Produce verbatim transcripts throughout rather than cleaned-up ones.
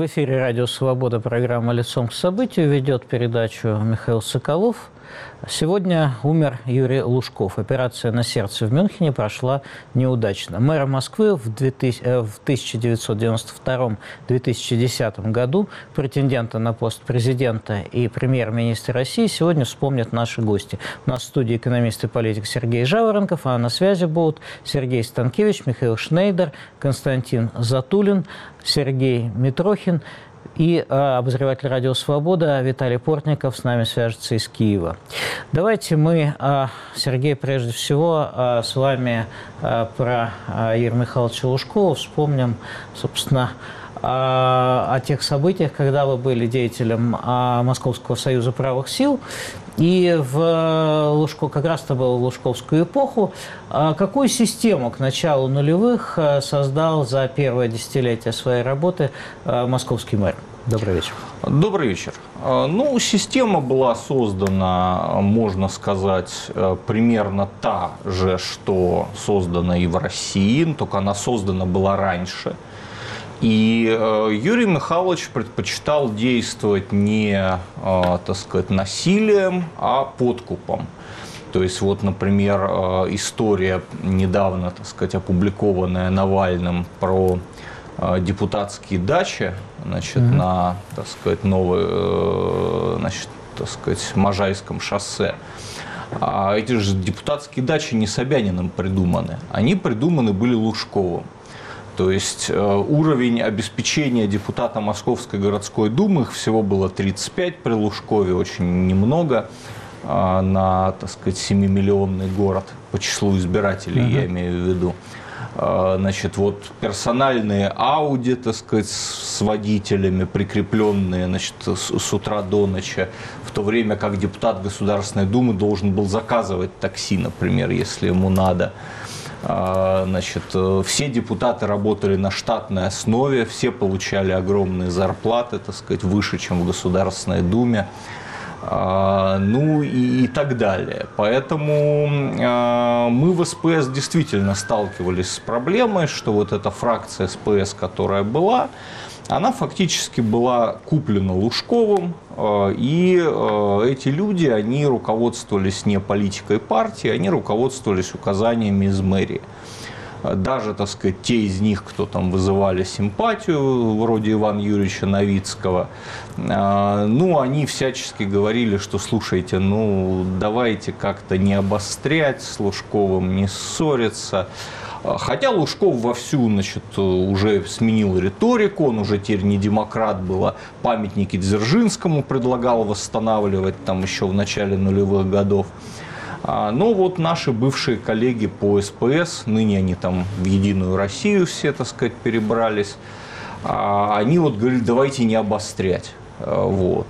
В эфире «Радио Свобода», программа «Лицом к событию». Ведет передачу Михаил Соколов. Сегодня умер Юрий Лужков. Операция на сердце в Мюнхене прошла неудачно. Мэр Москвы в тысяча девятьсот девяносто втором — две тысячи десятом году, претендента на пост президента и премьер-министра России, сегодня вспомнят наши гости. У нас в студии экономист и политик Сергей Жаворонков, а на связи будут Сергей Станкевич, Михаил Шнейдер, Константин Затулин, Сергей Митрохин и э, обозреватель «Радио Свобода» Виталий Портников с нами свяжется из Киева. Давайте мы, э, Сергей, прежде всего, э, с вами э, про э, Юрия Михайловича Лужкова вспомним, собственно, э, о тех событиях, когда вы были деятелем э, Московского союза правых сил. И в Лужко, как раз это было в Лужковскую эпоху. Какую систему к началу нулевых создал за первое десятилетие своей работы московский мэр? Добрый вечер. Добрый вечер. Ну, система была создана, можно сказать, примерно та же, что создана и в России, только она создана была раньше. И Юрий Михайлович предпочитал действовать не, так сказать, насилием, а подкупом. То есть, вот, например, история, недавно, так сказать, опубликованная Навальным про депутатские дачи, значит, mm-hmm. на, так сказать, новой, значит, так сказать, Можайском шоссе. А эти же депутатские дачи не Собяниным придуманы, они придуманы были Лужковым. То есть уровень обеспечения депутата Московской городской думы, их всего было тридцать пять при Лужкове, очень немного на, так сказать, семимиллионный город по числу избирателей, uh-huh. я имею в виду. Значит, вот персональные Ауди, так сказать, с водителями, прикрепленные, значит, с утра до ночи, в то время как депутат Государственной Думы должен был заказывать такси, например, если ему надо. Значит, все депутаты работали на штатной основе, все получали огромные зарплаты, так сказать, выше, чем в Государственной Думе, ну и, и так далее. Поэтому мы в СПС действительно сталкивались с проблемой, что вот эта фракция СПС, которая была, она фактически была куплена Лужковым, и эти люди, они руководствовались не политикой партии, они руководствовались указаниями из мэрии. Даже, так сказать, те из них, кто там вызывали симпатию, вроде Ивана Юрьевича Новицкого, ну, они всячески говорили, что, слушайте, ну, давайте как-то не обострять с Лужковым, не ссориться. Хотя Лужков вовсю, значит, уже сменил риторику, он уже теперь не демократ был, а памятники Дзержинскому предлагал восстанавливать там еще в начале нулевых годов. Но вот наши бывшие коллеги по СПС, ныне они там в Единую Россию все, так сказать, перебрались, они вот говорили, давайте не обострять. Вот.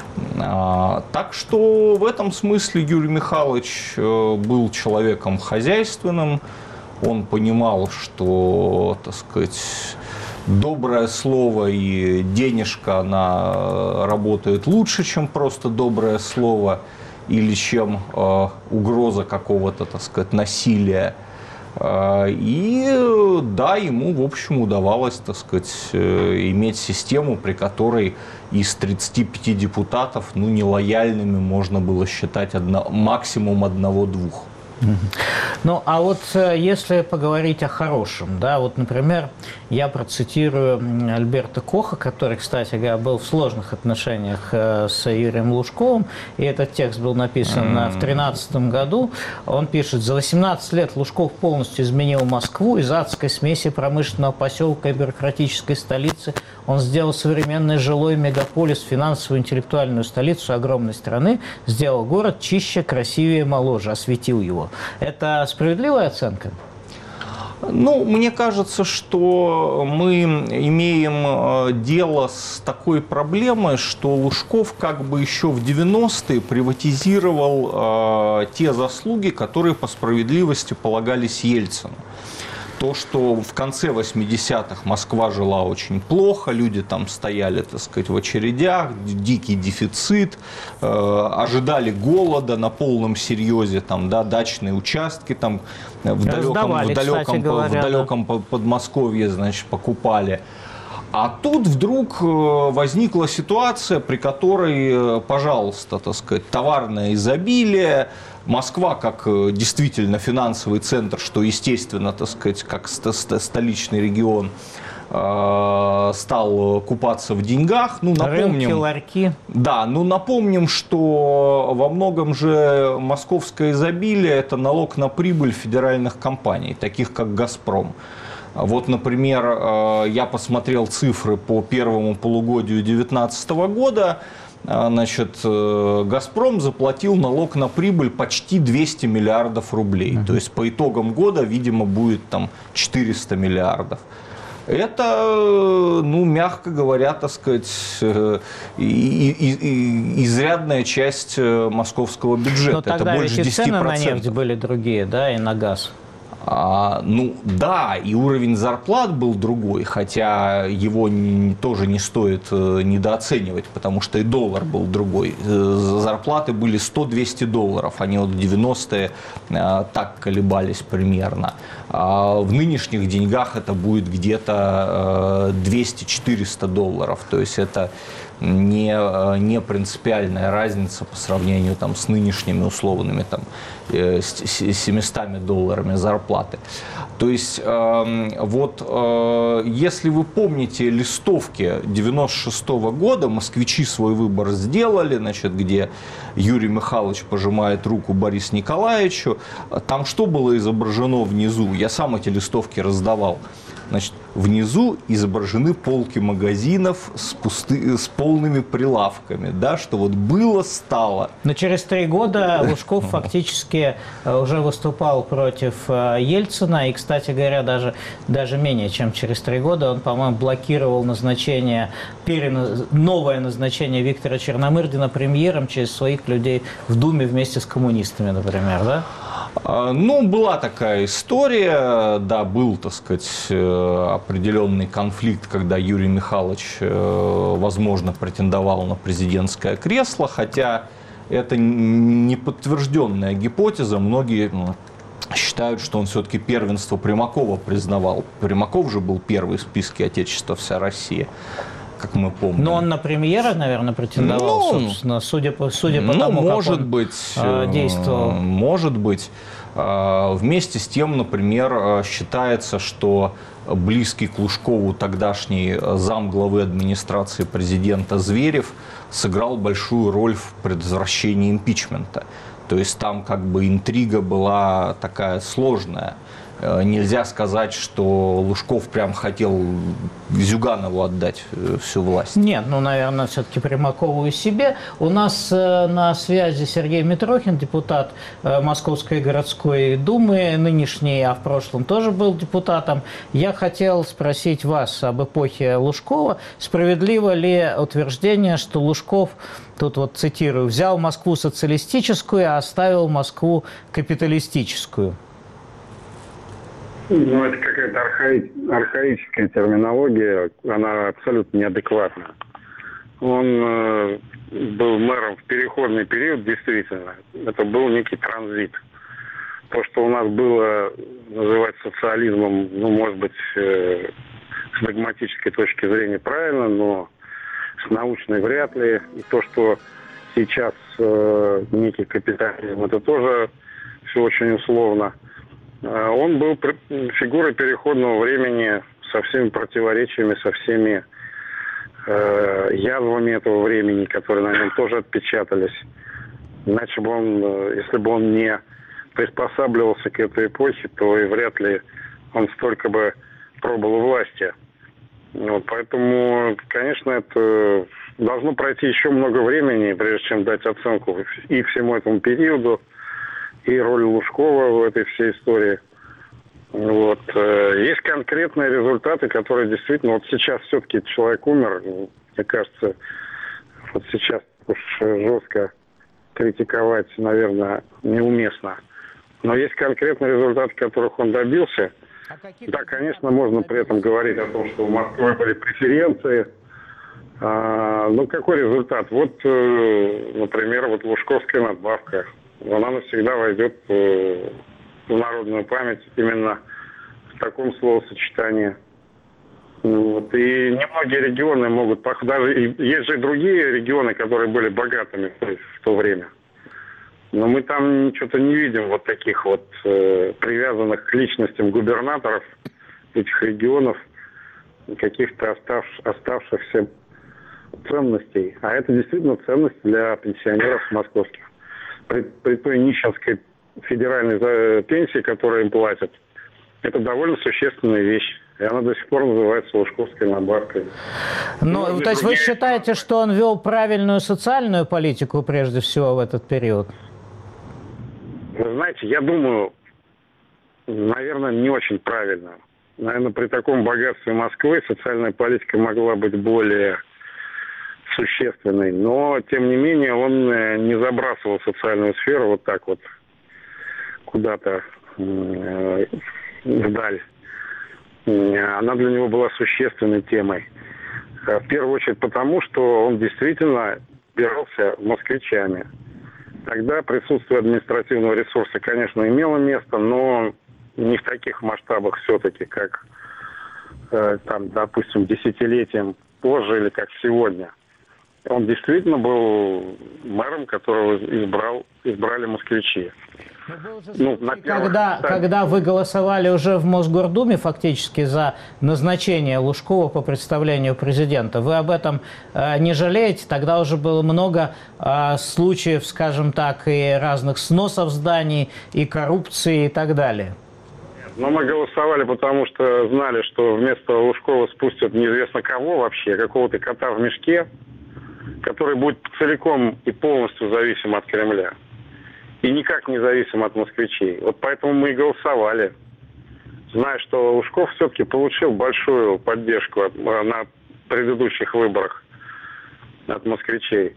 Так что в этом смысле Юрий Михайлович был человеком хозяйственным. Он понимал, что, так сказать, доброе слово и денежка, она работает лучше, чем просто доброе слово или чем э, угроза какого-то, так сказать, насилия. Э, и да, ему, в общем, удавалось, так сказать, э, иметь систему, при которой из тридцати пяти депутатов, ну, нелояльными можно было считать одно, максимум одного-двух. Ну, а вот если поговорить о хорошем, да, вот, например, я процитирую Альберта Коха, который, кстати говоря, был в сложных отношениях с Юрием Лужковым, и этот текст был написан mm-hmm. в две тысячи тринадцатом году. Он пишет: «За восемнадцать лет Лужков полностью изменил Москву. Из адской смеси промышленного поселка и бюрократической столицы он сделал современный жилой мегаполис, финансовую интеллектуальную столицу огромной страны, сделал город чище, красивее, моложе, осветил его». Это справедливая оценка? Ну, мне кажется, что мы имеем дело с такой проблемой, что Лужков как бы еще в девяностые приватизировал э, те заслуги, которые по справедливости полагались Ельцину. То, что в конце восьмидесятых Москва жила очень плохо, люди там стояли, так сказать, в очередях, дикий дефицит, э, ожидали голода на полном серьезе, там, да, дачные участки там в далеком, в далеком, в далеком Подмосковье, значит, покупали. А тут вдруг возникла ситуация, при которой, пожалуйста, так сказать, товарное изобилие, Москва как действительно финансовый центр, что, естественно, так сказать, как столичный регион, стал купаться в деньгах. Ну, напомним, рынки, ларьки. Да, ну напомним, что во многом же московское изобилие – это налог на прибыль федеральных компаний, таких как «Газпром». Вот, например, я посмотрел цифры по первому полугодию две тысячи девятнадцатого года. Значит, «Газпром» заплатил налог на прибыль почти двести миллиардов рублей. Uh-huh. То есть по итогам года, видимо, будет там четыреста миллиардов. Это, ну, мягко говоря, так сказать, и, и, и изрядная часть московского бюджета. Но тогда это больше ведь и десять процентов. Цены на нефть были другие, да, и на газ. А, ну да, и уровень зарплат был другой, хотя его не, тоже не стоит недооценивать, потому что и доллар был другой. Зарплаты были сто-двести долларов, они вот в девяностые а, так колебались примерно. А в нынешних деньгах это будет где-то двести-четыреста долларов, то есть это не, не принципиальная разница по сравнению там, с нынешними условными там, семьюстами долларами зарплаты. То есть, э, вот э, если вы помните листовки девяносто шестого года, москвичи свой выбор сделали, значит, где Юрий Михайлович пожимает руку Борису Николаевичу, там что было изображено внизу? Я сам эти листовки раздавал. Значит, внизу изображены полки магазинов с, пусты, с полными прилавками, да, что вот было, стало. Но через три года Лужков фактически уже выступал против Ельцина, и, кстати говоря, даже, даже менее чем через три года он, по-моему, блокировал назначение, переназ... новое назначение Виктора Черномырдина премьером через своих людей в Думе вместе с коммунистами, например, да? Ну, была такая история, да, был, так сказать, определенный конфликт, когда Юрий Михайлович, возможно, претендовал на президентское кресло, хотя это не подтвержденная гипотеза, многие считают, что он все-таки первенство Примакова признавал. Примаков же был первый в списке Отечества «Вся Россия», как мы помним. Но он на премьера, наверное, претендовал, ну, собственно, судя по, судя по ну, тому, может как он быть, действовал. Может быть. Вместе с тем, например, считается, что близкий к Лужкову тогдашний замглавы администрации президента Зверев сыграл большую роль в предотвращении импичмента. То есть там как бы интрига была такая сложная. Нельзя сказать, что Лужков прям хотел Зюганову отдать всю власть. Нет, ну, наверное, все-таки Примакову и себе. У нас на связи Сергей Митрохин, депутат Московской городской думы, нынешний, а в прошлом тоже был депутатом. Я хотел спросить вас об эпохе Лужкова. Справедливо ли утверждение, что Лужков, тут вот цитирую, взял Москву социалистическую, а оставил Москву капиталистическую? Ну, это какая-то архаи... архаическая терминология, она абсолютно неадекватна. Он э, был мэром в переходный период, действительно. Это был некий транзит. То, что у нас было называть социализмом, ну, может быть, э, с догматической точки зрения правильно, но с научной вряд ли. И то, что сейчас э, некий капитализм, это тоже все очень условно. Он был фигурой переходного времени со всеми противоречиями, со всеми э, язвами этого времени, которые на нем тоже отпечатались. Иначе бы он, если бы он не приспосабливался к этой эпохе, то и вряд ли он столько бы пробыл у власти. Вот, поэтому, конечно, это должно пройти еще много времени, прежде чем дать оценку и всему этому периоду, и роль Лужкова в этой всей истории. Вот. Есть конкретные результаты, которые действительно... Вот сейчас все-таки человек умер. Мне кажется, вот сейчас уж жестко критиковать, наверное, неуместно. Но есть конкретные результаты, которых он добился. А да, конечно, можно при этом говорить о том, что у Москвы были преференции. А, ну, какой результат? Вот, например, вот Лужковская надбавка. Она навсегда войдет в народную память именно в таком словосочетании. Вот. Вот, и немногие регионы могут, даже есть же и другие регионы, которые были богатыми в то время. Но мы там что-то не видим вот таких вот э, привязанных к личностям губернаторов этих регионов, каких-то остав, оставшихся ценностей. А это действительно ценность для пенсионеров московских. При, при той нищенской федеральной пенсии, которую им платят, это довольно существенная вещь. И она до сих пор называется лужковской надбавкой. Ну, ну, то есть вы считаете, что он вел правильную социальную политику прежде всего в этот период? Вы знаете, я думаю, наверное, не очень правильно. Наверное, при таком богатстве Москвы социальная политика могла быть более существенной. Но, тем не менее, он не забрасывал социальную сферу вот так вот куда-то э, вдаль. Она для него была существенной темой. В первую очередь потому, что он действительно бирался москвичами. Тогда присутствие административного ресурса, конечно, имело место, но не в таких масштабах все-таки, как, э, там, допустим, десятилетием позже или как сегодня. Он действительно был мэром, которого избрал, избрали москвичи. Ну, на когда, когда вы голосовали уже в Мосгордуме фактически за назначение Лужкова по представлению президента, вы об этом э, не жалеете? Тогда уже было много э, случаев, скажем так, и разных сносов зданий, и коррупции и так далее. Но мы голосовали, потому что знали, что вместо Лужкова спустят неизвестно кого вообще, какого-то кота в мешке, который будет целиком и полностью зависим от Кремля. И никак не зависим от москвичей. Вот поэтому мы и голосовали. Зная, что Лужков все-таки получил большую поддержку от, на предыдущих выборах от москвичей.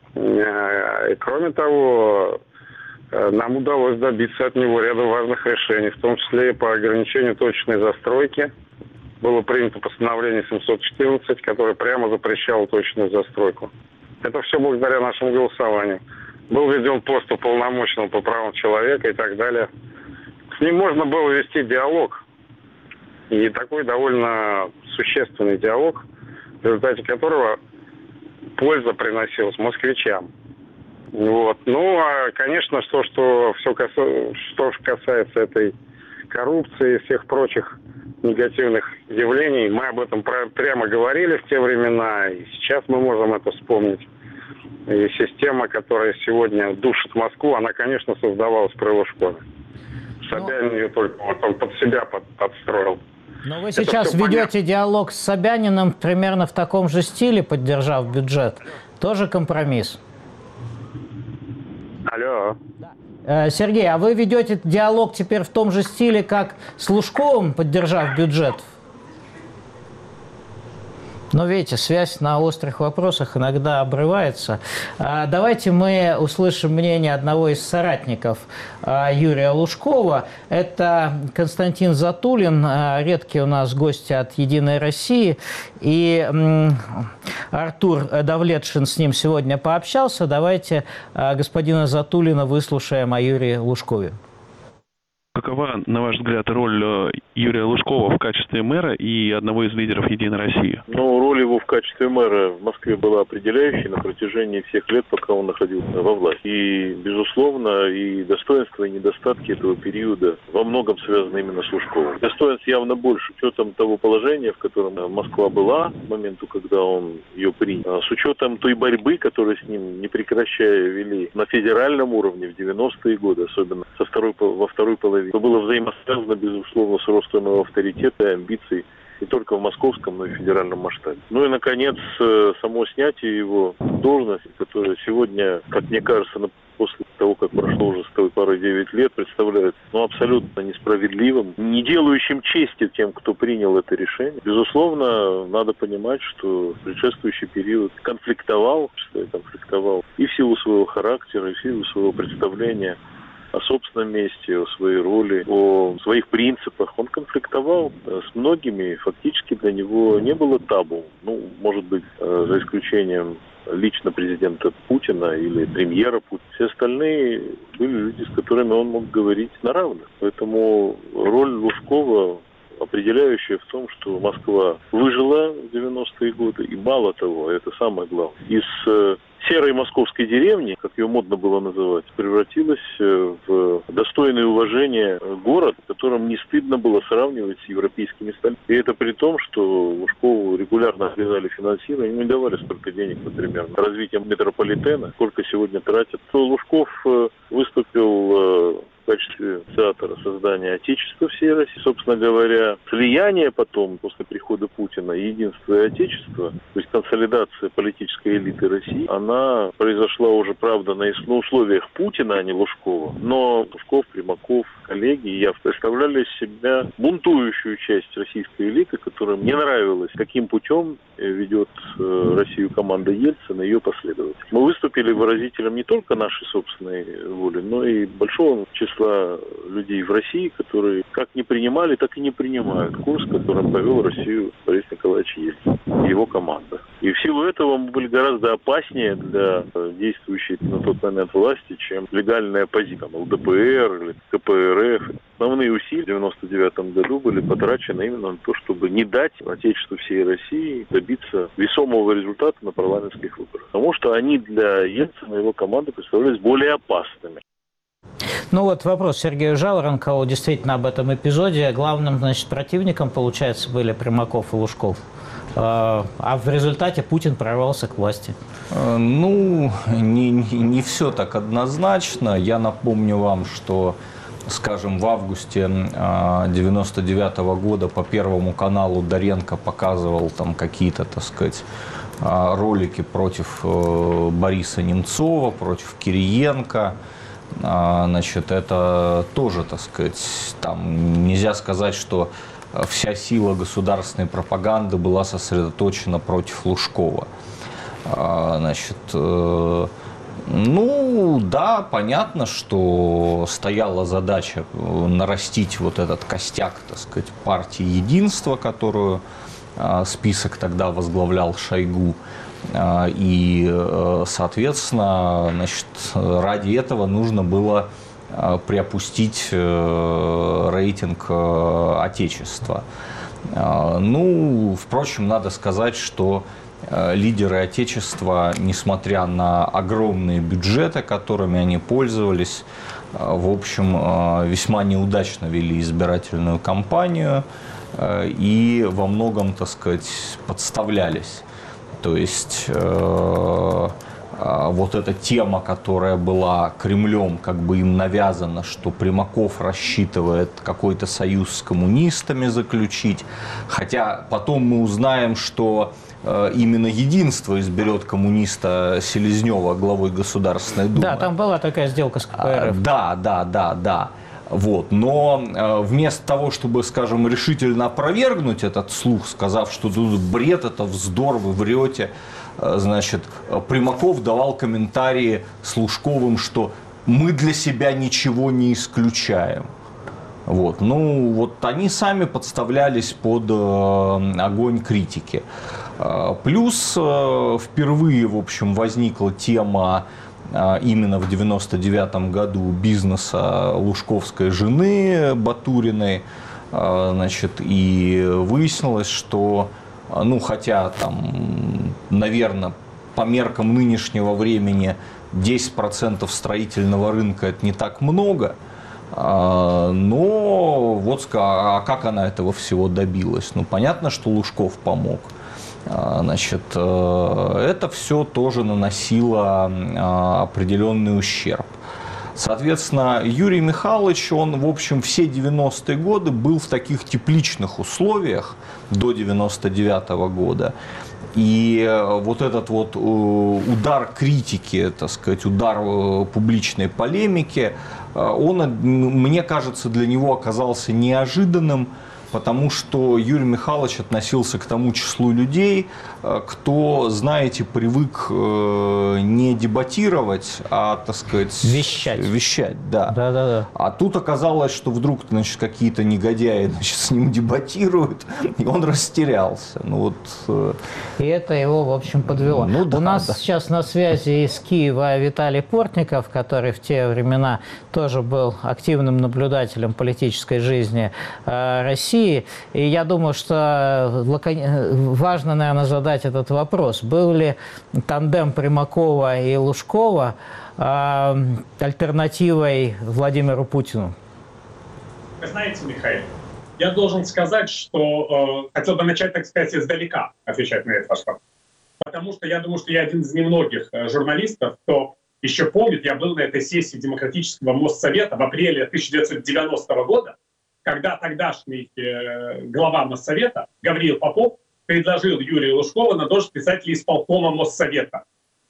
И, кроме того, нам удалось добиться от него ряда важных решений, в том числе и по ограничению точечной застройки. Было принято постановление семьсот четырнадцать, которое прямо запрещало точечную застройку. Это все благодаря нашему голосованию. Был введен пост уполномоченного по правам человека и так далее. С ним можно было вести диалог. И такой довольно существенный диалог, в результате которого польза приносилась москвичам. Вот. Ну, а, конечно, что, что, все касается, что касается этой коррупции и всех прочих негативных явлений, мы об этом прямо говорили в те времена, и сейчас мы можем это вспомнить. И система, которая сегодня душит Москву, она, конечно, создавалась при Лужкове. Собянин ее только вот он под себя под, подстроил. Но вы сейчас ведете понятно. Диалог с Собяниным примерно в таком же стиле, поддержав бюджет. Тоже компромисс? Алло. Сергей, а вы ведете диалог теперь в том же стиле, как с Лужковым, поддержав бюджет? Но видите, связь на острых вопросах иногда обрывается. Давайте мы услышим мнение одного из соратников Юрия Лужкова. Это Константин Затулин, редкий у нас гость от «Единой России». И Артур Давлетшин с ним сегодня пообщался. Давайте господина Затулина выслушаем о Юрии Лужкове. Какова, на ваш взгляд, роль Юрия Лужкова в качестве мэра и одного из лидеров «Единой России»? Ну, роль его в качестве мэра в Москве была определяющей на протяжении всех лет, пока он находился во власти. И, безусловно, и достоинства, и недостатки этого периода во многом связаны именно с Лужковым. Достоинств явно больше, с учетом того положения, в котором Москва была к моменту, когда он ее принял, с учетом той борьбы, которую с ним не прекращая вели на федеральном уровне в девяностые годы, особенно со второй, во второй половине. Это было взаимосвязано, безусловно, с ростом его авторитета и амбиций не только в московском, но и в федеральном масштабе. Ну и, наконец, само снятие его должности, которое сегодня, как мне кажется, после того, как прошло уже с той поры девять лет, представляет ну, абсолютно несправедливым, не делающим чести тем, кто принял это решение. Безусловно, надо понимать, что предшествующий период конфликтовал, что конфликтовал и в силу своего характера, и в силу своего представления о собственном месте, о своей роли, о своих принципах. Он конфликтовал с многими, фактически для него не было табу. Ну, может быть, за исключением лично президента Путина или премьера Путина. Все остальные были люди, с которыми он мог говорить на равных. Поэтому роль Лужкова определяющее в том, что Москва выжила в девяностые годы, и мало того, это самое главное, из серой московской деревни, как ее модно было называть, превратилась в достойное уважение город, в котором не стыдно было сравнивать с европейскими столицами. И это при том, что Лужкову регулярно отрезали финансирование, не давали столько денег, например, на развитие метрополитена, сколько сегодня тратят. Лужков выступил в качестве инициатора создания Отечества всей России. Собственно говоря, слияние потом, после прихода Путина, единства и Отечества, то есть консолидация политической элиты России, она произошла уже, правда, на условиях Путина, а не Лужкова. Но Лужков, Примаков, коллеги и я представляли из себя бунтующую часть российской элиты, которым не нравилось, каким путем ведет Россию команда Ельцина и ее последователи. Мы выступили выразителем не только нашей собственной воли, но и большого числа людей в России, которые как не принимали, так и не принимают курс, которым повел Россию Борис Николаевич Ельцин и его команда. И в силу этого мы были гораздо опаснее для действующей на тот момент власти, чем легальная оппозиция, там, ЛДПР или КПРФ. Основные усилия в девяносто девятом году были потрачены именно на то, чтобы не дать Отечеству всей России добиться весомого результата на парламентских выборах. Потому что они для Ельцина и его команды представлялись более опасными. Ну вот вопрос Сергею Жаворонкову действительно об этом эпизоде. Главным, значит, противником, получается, были Примаков и Лужков. А в результате Путин прорвался к власти. Ну, не, не, не все так однозначно. Я напомню вам, что, скажем, в августе девяносто девятого года по Первому каналу Доренко показывал там какие-то, так сказать, ролики против Бориса Немцова, против Кириенко. Значит, это тоже, так сказать, там нельзя сказать, что вся сила государственной пропаганды была сосредоточена против Лужкова. Значит, ну да, понятно, что стояла задача нарастить вот этот костяк, так сказать, партии Единства, которую список тогда возглавлял Шойгу. И, соответственно, значит, ради этого нужно было приопустить рейтинг Отечества. Ну, впрочем, надо сказать, что лидеры Отечества, несмотря на огромные бюджеты, которыми они пользовались, в общем, весьма неудачно вели избирательную кампанию и во многом, так сказать, подставлялись. То есть э, вот эта тема, которая была Кремлем, как бы им навязана, что Примаков рассчитывает какой-то союз с коммунистами заключить. Хотя потом мы узнаем, что э, именно Единство изберет коммуниста Селезнева главой Государственной Думы. Да, там была такая сделка с КПРФ. Да, да, да, да. Вот. Но э, вместо того, чтобы, скажем, решительно опровергнуть этот слух, сказав, что тут бред, это вздор, вы врете, э, значит, Примаков давал комментарии с Лужковым, что мы для себя ничего не исключаем. Вот. Ну, вот они сами подставлялись под э, огонь критики. Э, плюс э, впервые, в общем, возникла тема именно в девяносто девятом году бизнеса лужковской жены Батуриной, значит, и выяснилось, что, ну, хотя там, наверное, по меркам нынешнего времени десять процентов строительного рынка это не так много, но вот а как она этого всего добилась? Ну, понятно, что Лужков помог. Значит, это все тоже наносило определенный ущерб. Соответственно, Юрий Михайлович, он, в общем, все девяностые годы был в таких тепличных условиях до девяносто девятого года. И вот этот вот удар критики, так сказать, удар публичной полемики, он, мне кажется, для него оказался неожиданным, потому что Юрий Михайлович относился к тому числу людей, кто, знаете, привык не дебатировать, а, так сказать, вещать. Вещать, да. Да, да, да. А тут оказалось, что вдруг, значит, какие-то негодяи, значит, с ним дебатируют, и он растерялся. Ну, вот. И это его, в общем, подвело. Ну, да, У нас да. сейчас на связи из Киева Виталий Портников, который в те времена тоже был активным наблюдателем политической жизни России. России. И я думаю, что важно, наверное, задать этот вопрос. Был ли тандем Примакова и Лужкова э, альтернативой Владимиру Путину? Вы знаете, Михаил, я должен сказать, что э, хотел бы начать, так сказать, издалека отвечать на этот вопрос. Потому что я думаю, что я один из немногих э, журналистов, кто еще помнит, я был на этой сессии Демократического Моссовета в апреле тысяча девятьсот девяностого года, когда тогдашний э, глава Моссовета Гавриил Попов предложил Юрию Лужкову на должность председателя исполкома Моссовета,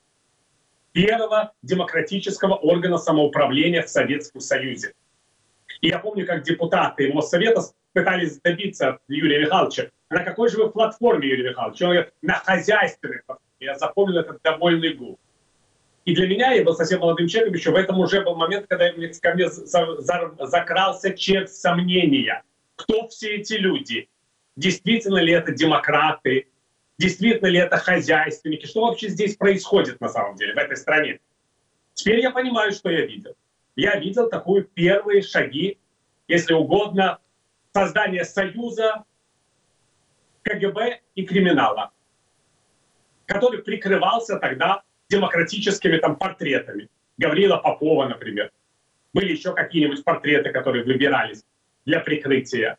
первого демократического органа самоуправления в Советском Союзе. И я помню, как депутаты Моссовета пытались добиться от Юрия Михайловича, на какой же вы платформе, Юрий Михайлович? Он говорит, на хозяйственной платформе. Я запомнил этот довольный гул. И для меня, я был совсем молодым человеком, еще в этом уже был момент, когда ко мне закрался червь сомнения. Кто все эти люди? Действительно ли это демократы? Действительно ли это хозяйственники? Что вообще здесь происходит на самом деле в этой стране? Теперь я понимаю, что я видел. Я видел такие первые шаги, если угодно, создания союза КГБ и криминала, который прикрывался тогда демократическими там портретами. Гавриила Попова, например. Были еще какие-нибудь портреты, которые выбирались для прикрытия.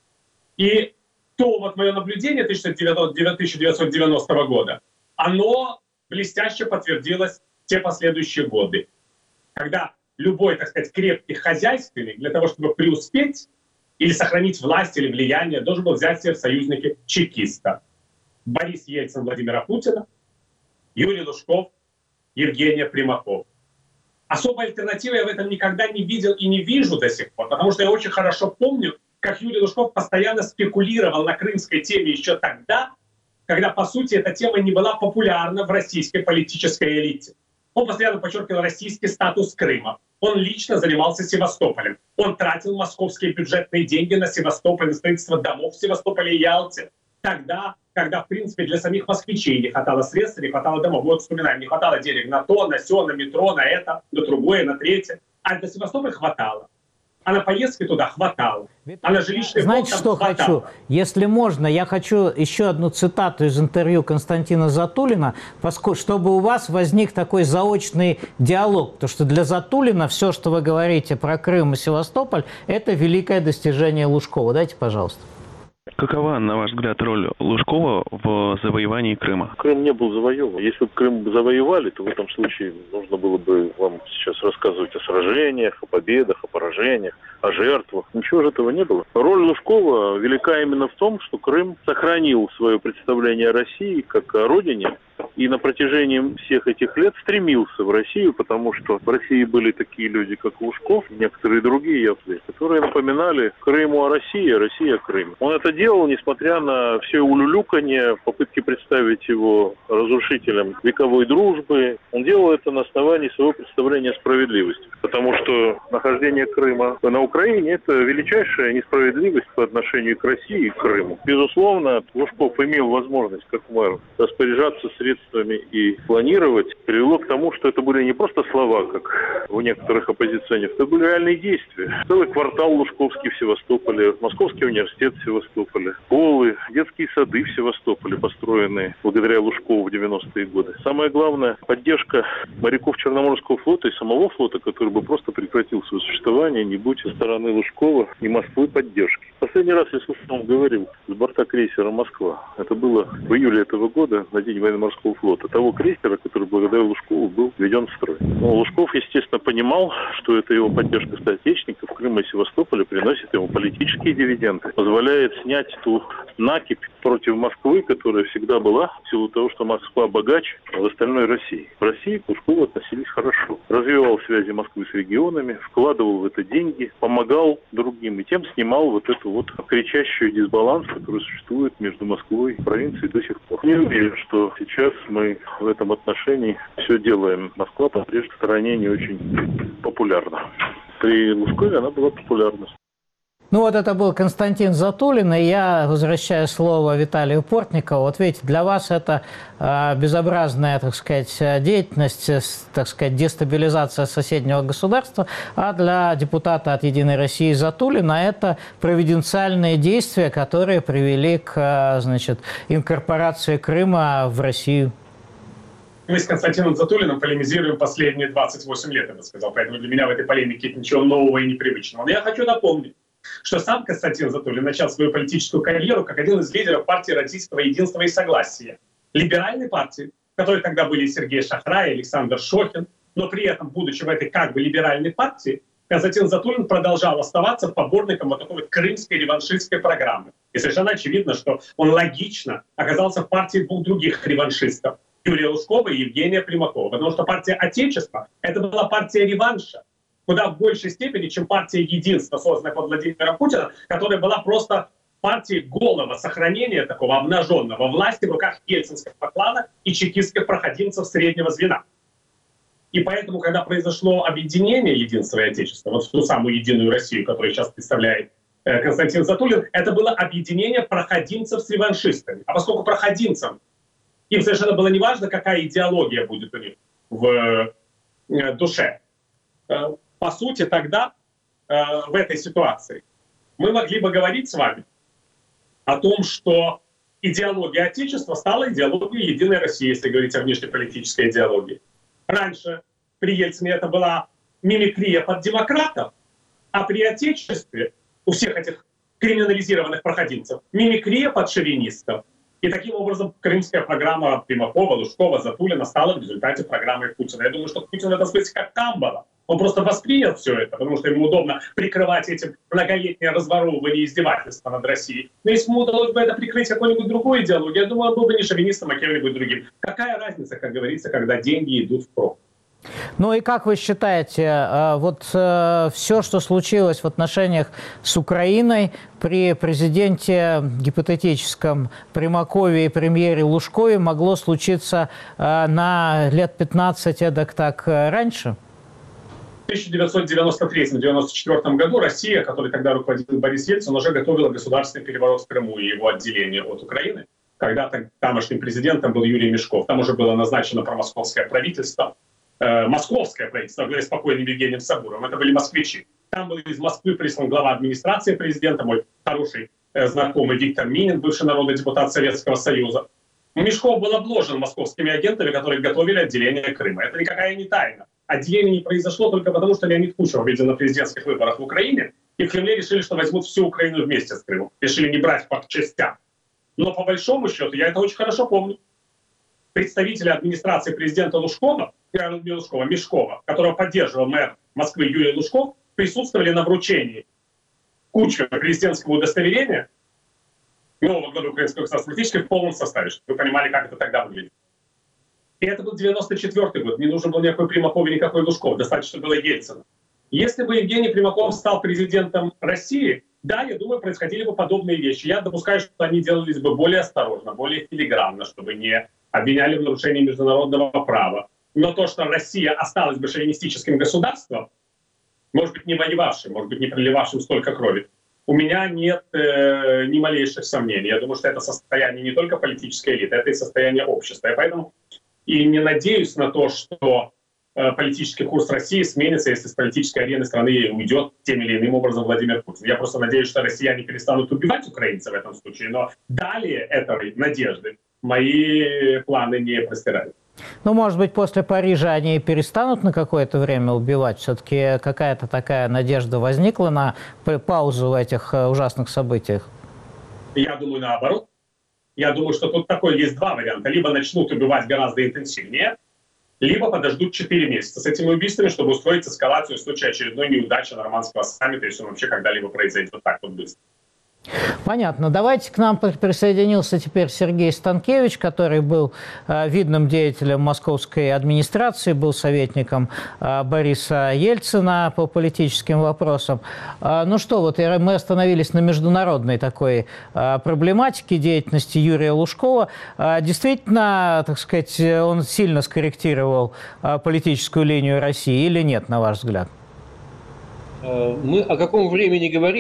И то вот мое наблюдение тысяча девятьсот девяностого года, оно блестяще подтвердилось в те последующие годы, когда любой, так сказать, крепкий хозяйственник для того, чтобы преуспеть или сохранить власть или влияние, должен был взять себе в союзники чекиста. Борис Ельцин, Владимира Путина, Юрий Лужков, Евгения Примакова. Особой альтернативы я в этом никогда не видел и не вижу до сих пор, потому что я очень хорошо помню, как Юрий Лужков постоянно спекулировал на крымской теме еще тогда, когда, по сути, эта тема не была популярна в российской политической элите. Он постоянно подчеркивал российский статус Крыма. Он лично занимался Севастополем. Он тратил московские бюджетные деньги на Севастополь, на строительство домов в Севастополе и Ялте. Тогда, когда, в принципе, для самих москвичей не хватало средств, не хватало домов. Вот вспоминаем, не хватало денег на то, на сё, на метро, на это, на другое, на третье. А на Севастополь хватало. А на поездки туда хватало. А на жилищный Знаете, фонд что хватало. хочу? Если можно, я хочу еще одну цитату из интервью Константина Затулина, поскольку, чтобы у вас возник такой заочный диалог. Потому что для Затулина все, что вы говорите про Крым и Севастополь, это великое достижение Лужкова. Дайте, пожалуйста. Какова, на ваш взгляд, роль Лужкова в завоевании Крыма? Крым не был завоеван. Если бы Крым завоевали, то в этом случае нужно было бы вам сейчас рассказывать о сражениях, о победах, о поражениях, о жертвах. Ничего же этого не было. Роль Лужкова велика именно в том, что Крым сохранил свое представление о России как о родине, и на протяжении всех этих лет стремился в Россию, потому что в России были такие люди, как Лужков, некоторые другие явные, которые напоминали Крыму о России, а России о Крыме. Он это делал, несмотря на все улюлюканье, попытки представить его разрушителем вековой дружбы. Он делал это на основании своего представления о справедливости, потому что нахождение Крыма на Украине – это величайшая несправедливость по отношению к России и к Крыму. Безусловно, Лужков имел возможность, как мэр, распоряжаться средствами и планировать, привело к тому, что это были не просто слова, как у некоторых оппозиционеров, это были реальные действия. Целый квартал Лужковский в Севастополе, Московский университет в Севастополе, школы, детские сады в Севастополе, построенные благодаря Лужкову в девяностые годы. Самое главное, поддержка моряков Черноморского флота и самого флота, который бы просто прекратил свое существование, не будь со стороны Лужкова и Москвы поддержки. Последний раз я слышал, он говорил с борта крейсера «Москва». Это было в июле этого года, на день военно-морского флота, того крейсера, который благодаря Лужкову был введен в строй. Но Лужков, естественно, понимал, что это его поддержка соотечественников Крыма и Севастополя приносит ему политические дивиденды, позволяет снять ту накипь против Москвы, которая всегда была, в силу того, что Москва богаче в остальной России. В России к Лужкову относились хорошо. Развивал связи Москвы с регионами, вкладывал в это деньги, помогал другим и тем снимал вот эту вот кричащую дисбаланс, который существует между Москвой и провинцией до сих пор. Не уверен, что сейчас мы в этом отношении все делаем. Москва по-прежнему в стране не очень популярна. При Лужкове она была популярна. Ну вот это был Константин Затулин, и я возвращаю слово Виталию Портникову. Вот видите, для вас это э, безобразная, так сказать, деятельность, так сказать, дестабилизация соседнего государства, а для депутата от «Единой России» Затулина это провиденциальные действия, которые привели к, значит, инкорпорации Крыма в Россию. Мы с Константином Затулиным полемизируем последние двадцать восемь лет, я бы сказал, поэтому для меня в этой полемике ничего нового и непривычного. Но я хочу напомнить, что сам Константин Затулин начал свою политическую карьеру как один из лидеров партии «Российского единства и согласия», либеральной партии, в которой тогда были Сергей Шахрай, Александр Шохин, но при этом, будучи в этой как бы либеральной партии, Константин Затулин продолжал оставаться поборником вот такой вот крымской реваншистской программы. И совершенно очевидно, что он логично оказался в партии двух других реваншистов, Юрия Лужкова и Евгения Примакова, потому что партия Отечества — это была партия реванша, куда в большей степени, чем партия Единства, созданная под Владимиром Путиным, которая была просто партией голого сохранения, такого обнаженного власти в руках ельцинского клана и чекистских проходимцев среднего звена. И поэтому, когда произошло объединение Единства и Отечества, вот в ту самую Единую Россию, которую сейчас представляет э, Константин Затулин, это было объединение проходимцев с реваншистами. А поскольку проходимцам им совершенно было неважно, какая идеология будет у них в э, душе, э, по сути, тогда э, в этой ситуации мы могли бы говорить с вами о том, что идеология Отечества стала идеологией Единой России, если говорить о внешнеполитической идеологии. Раньше при Ельцине это была мимикрия под демократов, а при Отечестве у всех этих криминализированных проходимцев мимикрия под шовинистов. И таким образом крымская программа Примакова, Лужкова, Затулина стала в результате программы Путина. Я думаю, что Путин это сказать как Камбала. Он просто воспринял все это, потому что ему удобно прикрывать этим многолетнее разворовывание и издевательство над Россией. Но если ему удалось бы это прикрыть какой-нибудь другой идеологией, я думаю, он был бы не шовинистом, а кем-нибудь другим. Какая разница, как говорится, когда деньги идут в проб? Ну и как вы считаете, вот все, что случилось в отношениях с Украиной при президенте гипотетическом Примакове и премьере Лужкове могло случиться на лет пятнадцать эдак так раньше? В тысяча девятьсот девяносто третьем — девяносто четвёртом году Россия, которой тогда руководил Борис Ельцин, уже готовила государственный переворот в Крыму и его отделение от Украины. Когда тамошним президентом был Юрий Мешков, там уже было назначено промосковское правительство. Московское правительство, говоря с покойным Евгением Сабуровым, это были москвичи. Там был из Москвы прислан глава администрации президента, мой хороший э, знакомый Виктор Минин, бывший народный депутат Советского Союза. Мешков был обложен московскими агентами, которые готовили отделение Крыма. Это никакая не тайна. Отделение не произошло только потому, что Леонид Кучма победил на президентских выборах в Украине, и в Кремле решили, что возьмут всю Украину вместе с Крымом. Решили не брать по частям. Но по большому счету, я это очень хорошо помню, представители администрации президента Лужкова, Лужкова, Мешкова, которого поддерживал мэр Москвы Юрий Лужков, присутствовали на вручении Кучме президентского удостоверения нового года украинского государства практически в полном составе, чтобы вы понимали, как это тогда выглядит. И это был девяносто четвёртый год, не нужен был никакой Примаков и никакой Лужков, достаточно было Ельцина. Если бы Евгений Примаков стал президентом России, да, я думаю, происходили бы подобные вещи. Я допускаю, что они делались бы более осторожно, более филигранно, чтобы не обвиняли в нарушении международного права. Но то, что Россия осталась бы шовинистическим государством, может быть, не воевавшим, может быть, не проливавшим столько крови, у меня нет э, ни малейших сомнений. Я думаю, что это состояние не только политической элиты, это и состояние общества. И поэтому и не надеюсь на то, что э, политический курс России сменится, если с политической арены страны уйдет тем или иным образом Владимир Путин. Я просто надеюсь, что россияне перестанут убивать украинцев в этом случае, но далее этой надежды мои планы не простирают. Ну, может быть, после Парижа они перестанут на какое-то время убивать? Все-таки какая-то такая надежда возникла на паузу в этих ужасных событиях? Я думаю, наоборот. Я думаю, что тут такой есть два варианта. Либо начнут убивать гораздо интенсивнее, либо подождут четыре месяца с этими убийствами, чтобы устроить эскалацию в случае очередной неудачи нормандского саммита, если он вообще когда-либо произойдет вот так вот быстро. Понятно. Давайте к нам присоединился теперь Сергей Станкевич, который был э, видным деятелем московской администрации, был советником э, Бориса Ельцина по политическим вопросам. Э, ну что, вот мы остановились на международной такой э, проблематике деятельности Юрия Лужкова. Э, действительно, так сказать, он сильно скорректировал э, политическую линию России или нет, на ваш взгляд? Мы о каком времени говорим?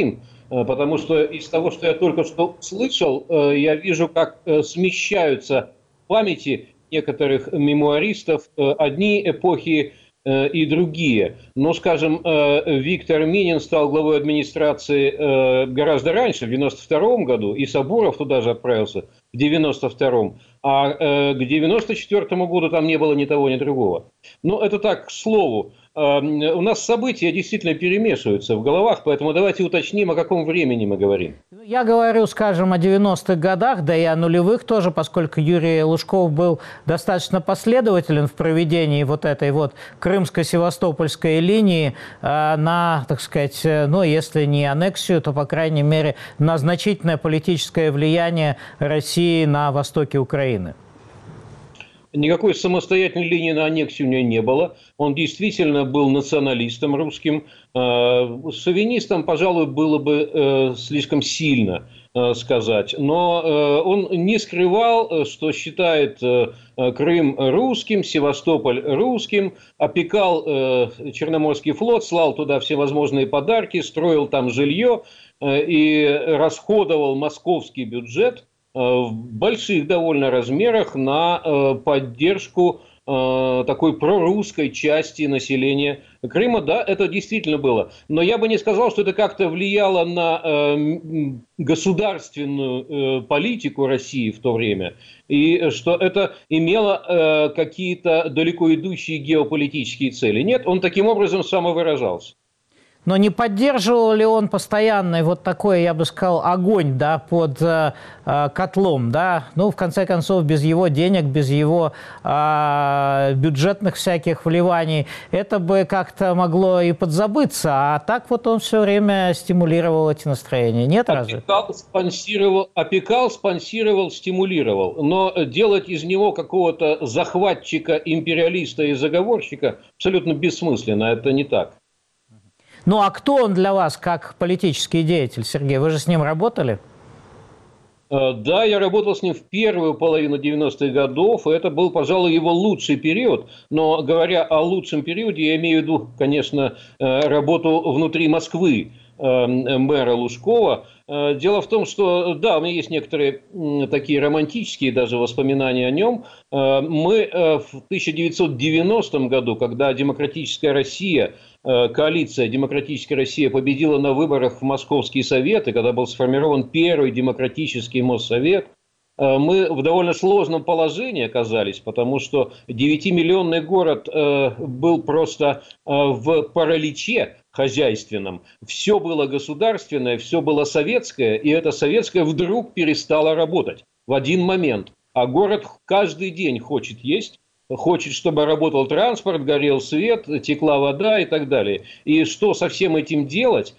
Потому что из того, что я только что слышал, я вижу, как смещаются в памяти некоторых мемуаристов одни эпохи и другие. Но, скажем, Виктор Минин стал главой администрации гораздо раньше, в девяносто втором году, и Сабуров туда же отправился в девяносто втором, а к девяносто четвёртому году там не было ни того, ни другого. Но это так, к слову. У нас события действительно перемешиваются в головах, поэтому давайте уточним, о каком времени мы говорим. Я говорю, скажем, о девяностых годах, да и о нулевых тоже, поскольку Юрий Лужков был достаточно последователен в проведении вот этой вот крымско-севастопольской линии на, так сказать, ну, если не аннексию, то, по крайней мере, на значительное политическое влияние России на востоке Украины. Никакой самостоятельной линии на аннексию у него не было. Он действительно был националистом русским. Шовинистом, пожалуй, было бы слишком сильно сказать. Но он не скрывал, что считает Крым русским, Севастополь русским, опекал Черноморский флот, слал туда всевозможные подарки, строил там жилье и расходовал московский бюджет в больших довольно размерах на поддержку такой прорусской части населения Крыма. Да, это действительно было. Но я бы не сказал, что это как-то влияло на государственную политику России в то время, и что это имело какие-то далеко идущие геополитические цели. Нет, он таким образом самовыражался. Но не поддерживал ли он постоянный вот такой, я бы сказал, огонь, да, под э, котлом, да? Ну, в конце концов, без его денег, без его э, бюджетных всяких вливаний, это бы как-то могло и подзабыться. А так вот он все время стимулировал эти настроения. Нет, разве? Опекал, спонсировал, опекал, спонсировал, стимулировал. Но делать из него какого-то захватчика, империалиста и заговорщика абсолютно бессмысленно. Это не так. Ну, а кто он для вас как политический деятель, Сергей? Вы же с ним работали? Да, я работал с ним в первую половину девяностых годов, и это был, пожалуй, его лучший период. Но, говоря о лучшем периоде, я имею в виду, конечно, работу внутри Москвы мэра Лужкова. Дело в том, что, да, у меня есть некоторые такие романтические даже воспоминания о нем. Мы в тысяча девятьсот девяностом году, когда демократическая Россия, коалиция «Демократическая Россия» победила на выборах в Московский совет, и когда был сформирован первый демократический Моссовет, мы в довольно сложном положении оказались, потому что девятимиллионный город был просто в параличе хозяйственном. Все было государственное, все было советское, и это советское вдруг перестало работать в один момент. А город каждый день хочет есть, хочет, чтобы работал транспорт, горел свет, текла вода и так далее. И что со всем этим делать?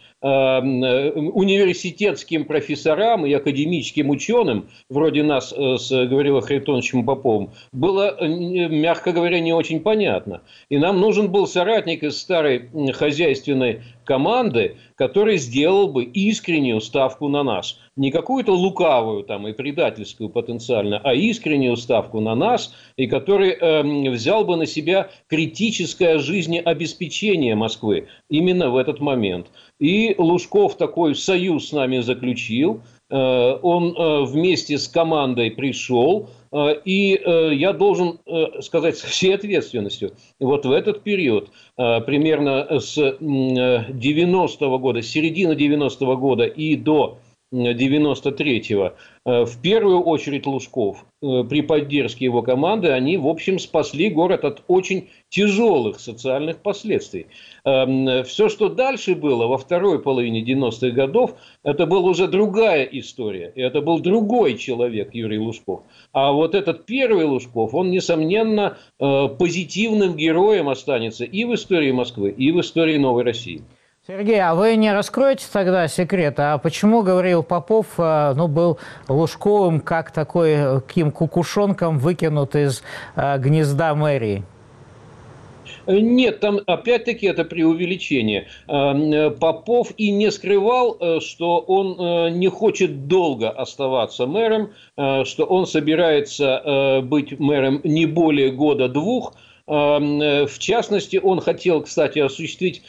Университетским профессорам и академическим ученым, вроде нас с Гаврилом Харитоновичем Поповым, было, мягко говоря, не очень понятно. И нам нужен был соратник из старой хозяйственной команды, который сделал бы искреннюю ставку на нас. Не какую-то лукавую там, и предательскую потенциально, а искреннюю ставку на нас, и который э, взял бы на себя критическое жизнеобеспечение Москвы именно в этот момент. И Лужков такой союз с нами заключил, он вместе с командой пришел, и я должен сказать со всей ответственностью, вот в этот период, примерно с девяностого года, с середины девяностого года и до девяносто третьего, в первую очередь Лужков, при поддержке его команды, они, в общем, спасли город от очень тяжелых социальных последствий. Все, что дальше было во второй половине девяностых годов, это была уже другая история. И это был другой человек, Юрий Лужков. А вот этот первый Лужков, он, несомненно, позитивным героем останется и в истории Москвы, и в истории Новой России. Сергей, а вы не раскроете тогда секрет, а почему Гавриил Попов ну, был Лужковым как такой каким кукушонком выкинут из э, гнезда мэрии? Нет, там опять-таки это преувеличение. Попов и не скрывал, что он не хочет долго оставаться мэром, что он собирается быть мэром не более года-двух. В частности, он хотел, кстати, осуществить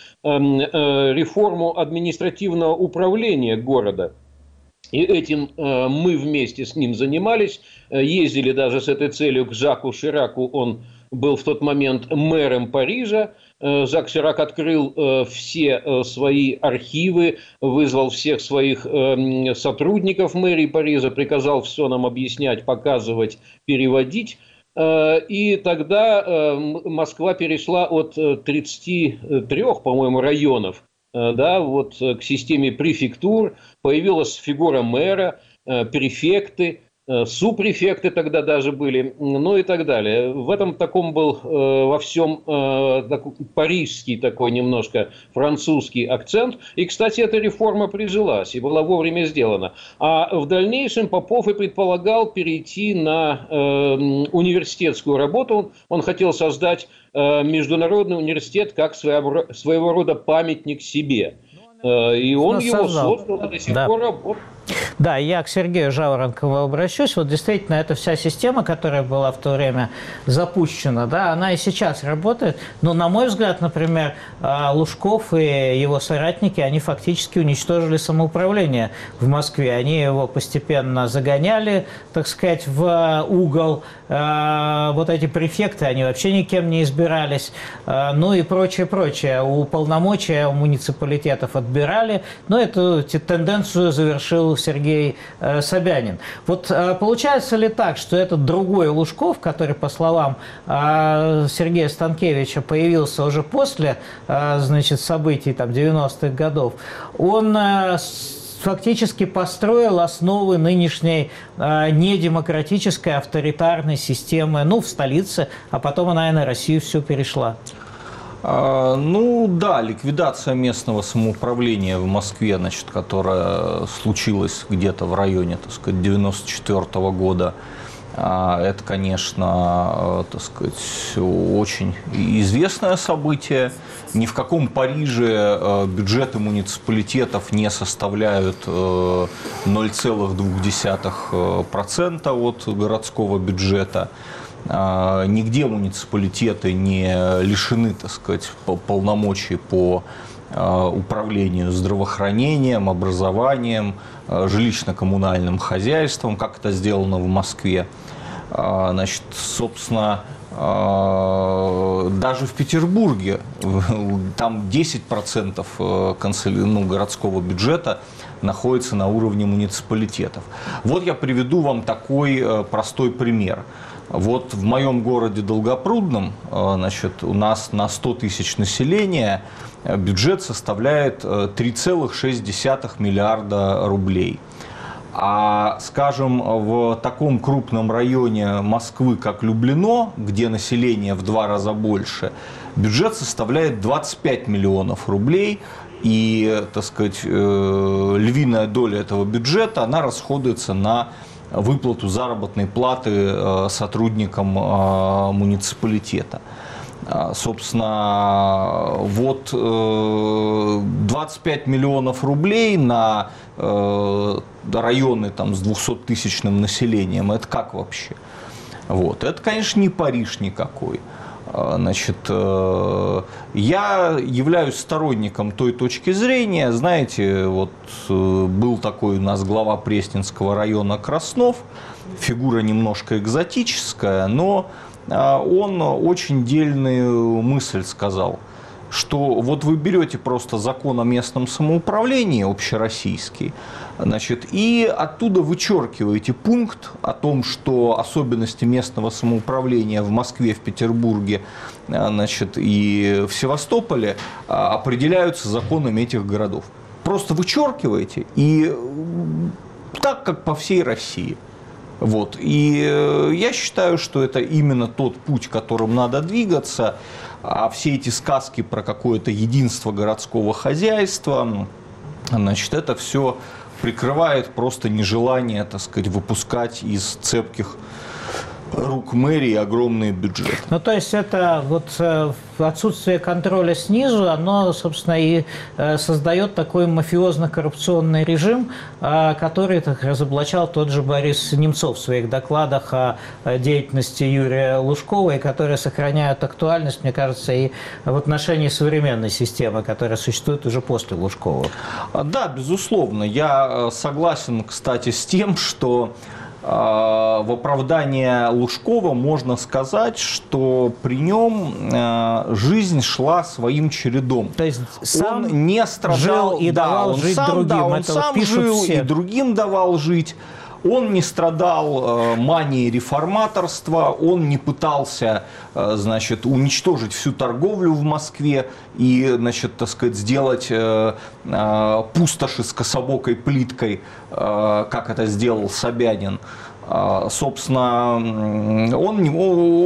реформу административного управления города. И этим мы вместе с ним занимались, ездили даже с этой целью к Жаку Шираку, он был в тот момент мэром Парижа. Жак Ширак открыл все свои архивы, вызвал всех своих сотрудников мэрии Парижа, приказал все нам объяснять, показывать, переводить. И тогда Москва перешла от тридцати трёх, по-моему, районов, да, вот, к системе префектур, появилась фигура мэра, префекты, супрефекты тогда даже были, ну и так далее. В этом таком был э, во всем э, такой, парижский такой немножко французский акцент. И, кстати, эта реформа прижилась и была вовремя сделана. А в дальнейшем Попов и предполагал перейти на э, университетскую работу. Он, он хотел создать э, международный университет как своего, своего рода памятник себе. Э, и он Но его создал. создал, до сих Да. пор работает. Да, я к Сергею Жаворонкову обращусь. Вот действительно, эта вся система, которая была в то время запущена, да, она и сейчас работает. Но, на мой взгляд, например, Лужков и его соратники, они фактически уничтожили самоуправление в Москве. Они его постепенно загоняли, так сказать, в угол. Вот эти префекты, они вообще никем не избирались. Ну и прочее, прочее. У полномочия у муниципалитетов отбирали. Но эту тенденцию завершил Сергей э, Собянин. Вот э, получается ли так, что этот другой Лужков, который, по словам э, Сергея Станкевича, появился уже после э, значит, событий там, девяностых годов, он э, фактически построил основы нынешней э, недемократической авторитарной системы, ну, в столице, а потом она и на Россию все перешла? Ну да, ликвидация местного самоуправления в Москве, значит, которая случилась где-то в районе, так сказать, девяносто четвёртого года, это, конечно, так сказать, очень известное событие. Ни в каком Париже бюджеты муниципалитетов не составляют ноль целых две десятых процента от городского бюджета. Нигде муниципалитеты не лишены, так сказать, полномочий по управлению здравоохранением, образованием, жилищно-коммунальным хозяйством, как это сделано в Москве. Значит, собственно, даже в Петербурге там десять процентов ну, городского бюджета находится на уровне муниципалитетов. Вот я приведу вам такой простой пример. Вот в моем городе Долгопрудном, значит, у нас на сто тысяч населения бюджет составляет три целых шесть десятых миллиарда рублей. А, скажем, в таком крупном районе Москвы, как Люблино, где население в два раза больше, бюджет составляет двадцать пять миллионов рублей. И, так сказать, львиная доля этого бюджета, она расходуется на выплату заработной платы сотрудникам муниципалитета. Собственно, вот двадцать пять миллионов рублей на районы там, с двухсоттысячным населением, это как вообще? Вот. Это, конечно, не Париж никакой. Значит, я являюсь сторонником той точки зрения, знаете, вот был такой у нас глава Пресненского района Краснов, фигура немножко экзотическая, но он очень дельную мысль сказал, что вот вы берете просто закон о местном самоуправлении общероссийский, значит, и оттуда вычеркиваете пункт о том, что особенности местного самоуправления в Москве, в Петербурге, значит, и в Севастополе определяются законами этих городов. Просто вычеркиваете, и так, как по всей России. Вот. И я считаю, что это именно тот путь, которым надо двигаться. А все эти сказки про какое-то единство городского хозяйства, значит, это все прикрывает просто нежелание, так сказать, выпускать из цепких рук мэрии огромные бюджеты. Ну, то есть это вот отсутствие контроля снизу, оно, собственно, и создает такой мафиозно-коррупционный режим, который так разоблачал тот же Борис Немцов в своих докладах о деятельности Юрия Лужкова, и которые сохраняют актуальность, мне кажется, и в отношении современной системы, которая существует уже после Лужкова. Да, безусловно. Я согласен, кстати, с тем, что в оправдание Лужкова можно сказать, что при нем жизнь шла своим чередом. То есть сам он не страдал жил и да, давал он жить сам, другим. Да, он Это сам вот жил все. и другим давал жить. Он не страдал э, манией реформаторства, он не пытался, э, значит, уничтожить всю торговлю в Москве и, значит, так сказать, сделать э, э, пустоши с кособокой плиткой, э, как это сделал Собянин. Э, собственно, он, не,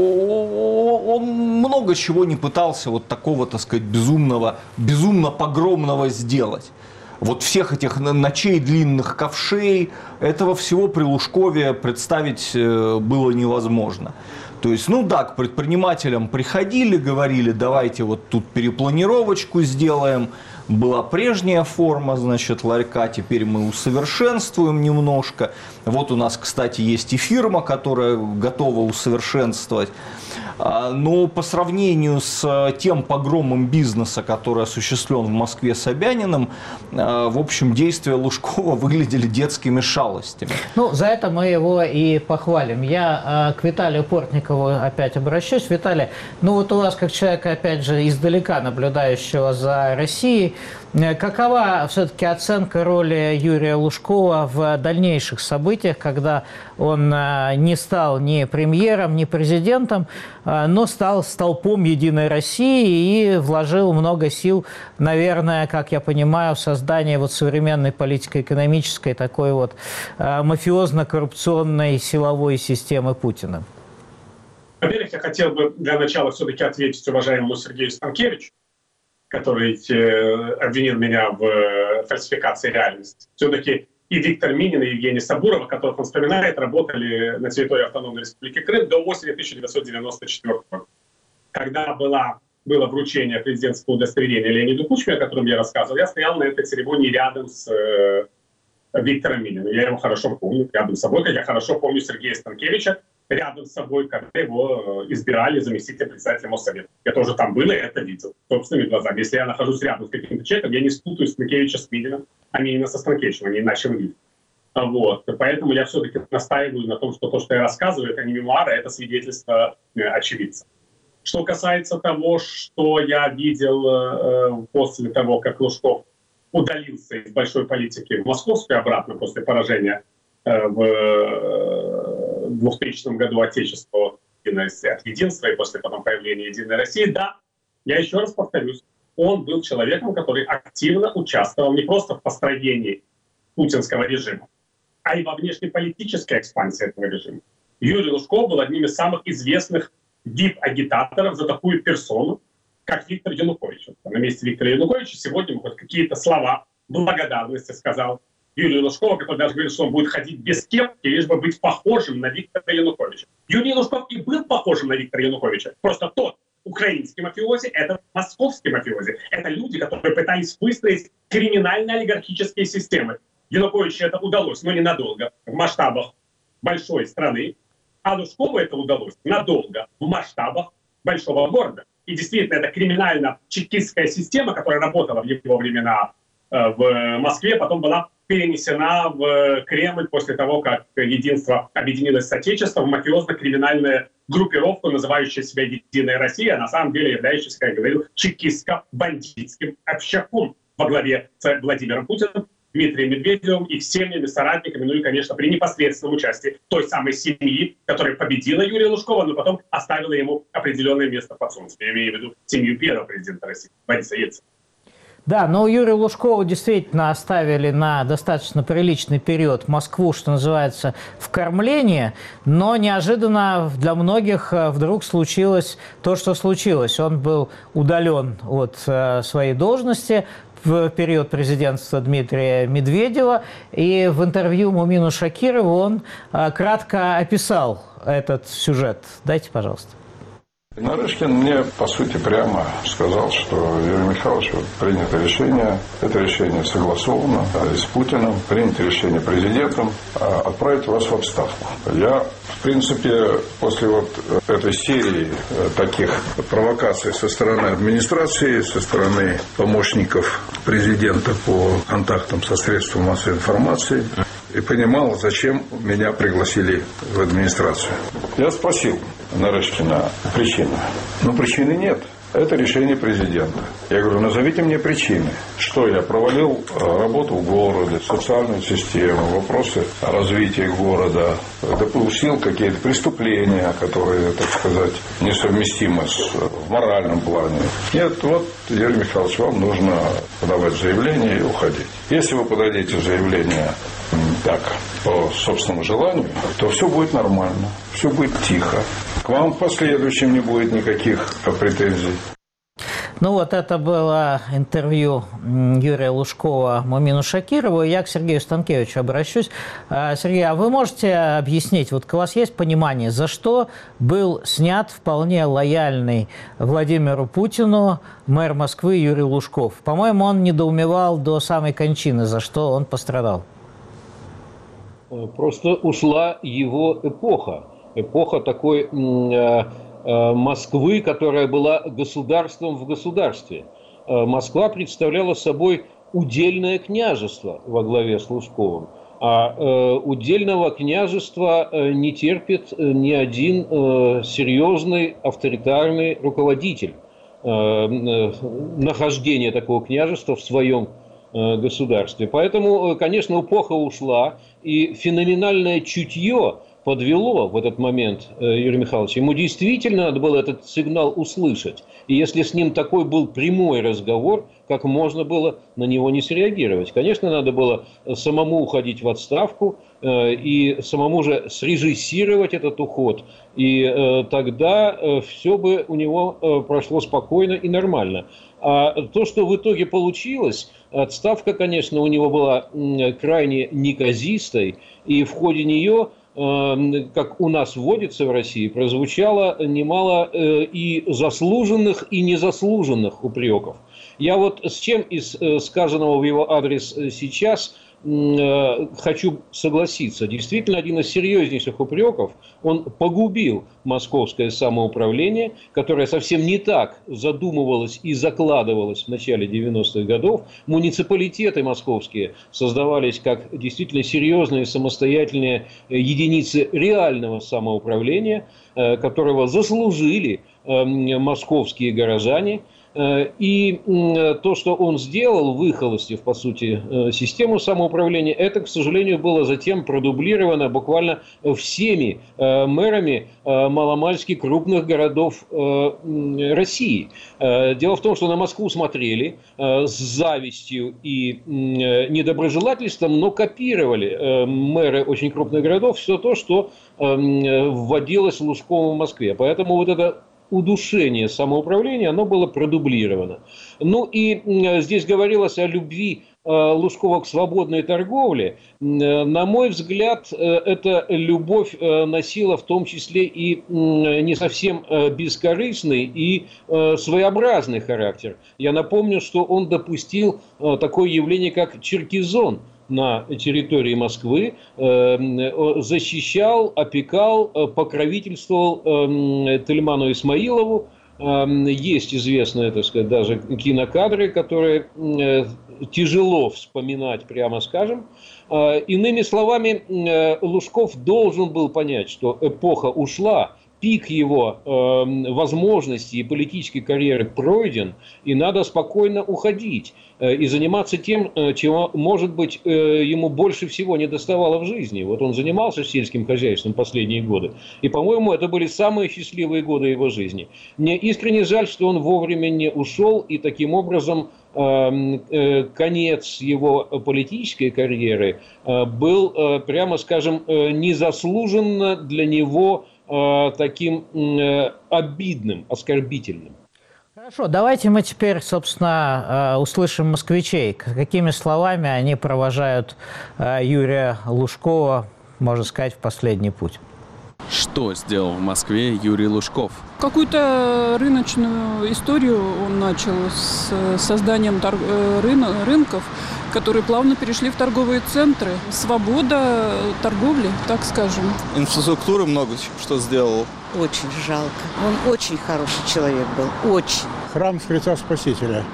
он много чего не пытался вот такого, так сказать, безумного, безумно погромного сделать. Вот всех этих ночей длинных ковшей, этого всего при Лужкове представить было невозможно. То есть, ну да, к предпринимателям приходили, говорили, давайте вот тут перепланировочку сделаем. Была прежняя форма, значит, ларька, теперь мы усовершенствуем немножко. Вот у нас, кстати, есть и фирма, которая готова усовершенствовать. Но по сравнению с тем погромом бизнеса, который осуществлен в Москве Собяниным, в общем, действия Лужкова выглядели детскими шалостями. Ну, за это мы его и похвалим. Я к Виталию Портникову опять обращусь. Виталий, ну вот у вас, как человека, опять же, издалека наблюдающего за Россией, какова все-таки оценка роли Юрия Лужкова в дальнейших событиях, когда он не стал ни премьером, ни президентом, но стал столпом Единой России и вложил много сил, наверное, как я понимаю, в создание вот современной политико-экономической такой вот мафиозно-коррупционной силовой системы Путина? Во-первых, я хотел бы для начала все-таки ответить уважаемому Сергею Станкевичу, который э, обвинил меня в э, фальсификации реальности. Все-таки и Виктор Минин, и Евгений Сабуров, которых он вспоминает, работали на территории Автономной Республики Крым до осени тысяча девятьсот девяносто четвёртого года, когда была, было вручение президентского удостоверения Леониду Кучме, о котором я рассказывал. Я стоял на этой церемонии рядом с э, Виктором Мининым. Я его хорошо помню, рядом с собой, как я хорошо помню Сергея Станкевича, рядом с собой, когда его избирали заместителем председателя Моссовета. Я тоже там был и это видел собственными глазами. Если я нахожусь рядом с каким-то человеком, я не спутаю Станкевича с Мининым, а Минина со Станкевичем, они иначе выглядят. Вот. Поэтому я все-таки настаиваю на том, что то, что я рассказываю, это не мемуары, это свидетельство очевидца. Что касается того, что я видел э, после того, как Лужков удалился из большой политики в московскую обратно после поражения э, в двухтысячном году Отечества от Единства и после потом появления Единой России, да, я еще раз повторюсь, он был человеком, который активно участвовал не просто в построении путинского режима, а и во внешнеполитической экспансии этого режима. Юрий Лужков был одним из самых известных вип-агитаторов за такую персону, как Виктор Янукович. На месте Виктора Януковича сегодня хоть какие-то слова благодарности сказал Юрию Лужкову, который даже говорит, что он будет ходить без кепки, лишь бы быть похожим на Виктора Януковича. Юрий Лужков и был похожим на Виктора Януковича. Просто тот украинский мафиози, это московский мафиози. Это люди, которые пытались выстроить криминально-олигархические системы. Януковичу это удалось, но ненадолго, в масштабах большой страны. А Лужкову это удалось надолго, в масштабах большого города. И действительно, это криминально-чекистская система, которая работала в его времена э, в Москве, потом была перенесена в Кремль после того, как Единство объединилось с Отечеством в мафиозно-криминальную группировку, называющую себя «Единая Россия», а на самом деле являющаяся, как я говорил, чекистско-бандитским общаком во главе с Владимиром Путиным, Дмитрием Медведевым, их семьями, соратниками, ну и, конечно, при непосредственном участии той самой семьи, которая победила Юрия Лужкова, но потом оставила ему определенное место под солнцем. Я имею в виду семью первого президента России, Бориса Ельцина. Да, но Юрия Лужкова действительно оставили на достаточно приличный период Москву, что называется, в кормлении, но неожиданно для многих вдруг случилось то, что случилось. Он был удален от своей должности, в период президентства Дмитрия Медведева. И в интервью Мумину Шакирову он кратко описал этот сюжет. Дайте, пожалуйста. Нарышкин мне, по сути, прямо сказал, что Юрий Михайлович, вот, принято решение, это решение согласовано с Путиным, принято решение президентом отправить вас в отставку. Я, в принципе, после вот этой серии таких провокаций со стороны администрации, со стороны помощников президента по контактам со средствами массовой информации, и понимал, зачем меня пригласили в администрацию. Я спросил Нарышкина причину. Но причины нет. Это решение президента. Я говорю, назовите мне причины. Что я провалил работу в городе, социальную систему, вопросы развития города, допустил какие-то преступления, которые, так сказать, несовместимы с, в моральном плане. Нет, вот, Юрий Михайлович, вам нужно подавать заявление и уходить. Если вы подадите заявление так, по собственному желанию, то все будет нормально, все будет тихо. К вам в последующем не будет никаких претензий. Ну вот это было интервью Юрия Лужкова Мумину Шакирову. Я к Сергею Станкевичу обращусь. Сергей, а вы можете объяснить, вот у вас есть понимание, за что был снят вполне лояльный Владимиру Путину мэр Москвы Юрий Лужков? По-моему, он недоумевал до самой кончины, за что он пострадал. Просто ушла его эпоха. Эпоха такой э, э, Москвы, которая была государством в государстве. Э, Москва представляла собой удельное княжество во главе с Лужковым. А э, удельного княжества э, не терпит э, ни один э, серьезный авторитарный руководитель. Э, э, нахождение такого княжества в своем э, государстве. Поэтому, конечно, эпоха ушла, и феноменальное чутье подвело в этот момент Юрия Михайловича. Ему действительно надо было этот сигнал услышать. И если с ним такой был прямой разговор, как можно было на него не среагировать? Конечно, надо было самому уходить в отставку э, и самому же срежиссировать этот уход. И э, тогда э, все бы у него э, прошло спокойно и нормально. А то, что в итоге получилось, отставка, конечно, у него была э, крайне неказистой. И в ходе нее, как у нас водится в России, прозвучало немало и заслуженных, и незаслуженных упреков. Я вот с чем из сказанного в его адрес сейчас хочу согласиться. Действительно, один из серьезнейших упреков, он погубил московское самоуправление, которое совсем не так задумывалось и закладывалось в начале девяностых годов. Муниципалитеты московские создавались как действительно серьезные самостоятельные единицы реального самоуправления, которого заслужили московские горожане. И то, что он сделал, выхолостив, по сути, систему самоуправления, это, к сожалению, было затем продублировано буквально всеми мэрами маломальски крупных городов России. Дело в том, что на Москву смотрели с завистью и недоброжелательством, но копировали мэры очень крупных городов все то, что вводилось Лужковым в Москве. Поэтому вот это удушение самоуправления, оно было продублировано. Ну и здесь говорилось о любви Лужкова к свободной торговле. На мой взгляд, эта любовь носила в том числе и не совсем бескорыстный и своеобразный характер. Я напомню, что он допустил такое явление, как черкизон на территории Москвы, защищал, опекал, покровительствовал Тельману Исмаилову. Есть известные, так сказать, даже кинокадры, которые тяжело вспоминать, прямо скажем. Иными словами, Лужков должен был понять, что эпоха ушла, пик его э, возможностей и политической карьеры пройден, и надо спокойно уходить э, и заниматься тем, э, чего, может быть, э, ему больше всего не доставало в жизни. Вот он занимался сельским хозяйством последние годы, и, по-моему, это были самые счастливые годы его жизни. Мне искренне жаль, что он вовремя не ушел, и таким образом э, э, конец его политической карьеры э, был, э, прямо скажем, э, незаслуженно для него таким э, обидным, оскорбительным. Хорошо, давайте мы теперь, собственно, услышим москвичей. Какими словами они провожают Юрия Лужкова, можно сказать, в последний путь? Что сделал в Москве Юрий Лужков? Какую-то рыночную историю он начал с созданием тор... рыно... рынков, которые плавно перешли в торговые центры. Свобода торговли, так скажем. Инфраструктуры много что сделал. Очень жалко. Он очень хороший человек был. Очень. Храм Христа Спасителя.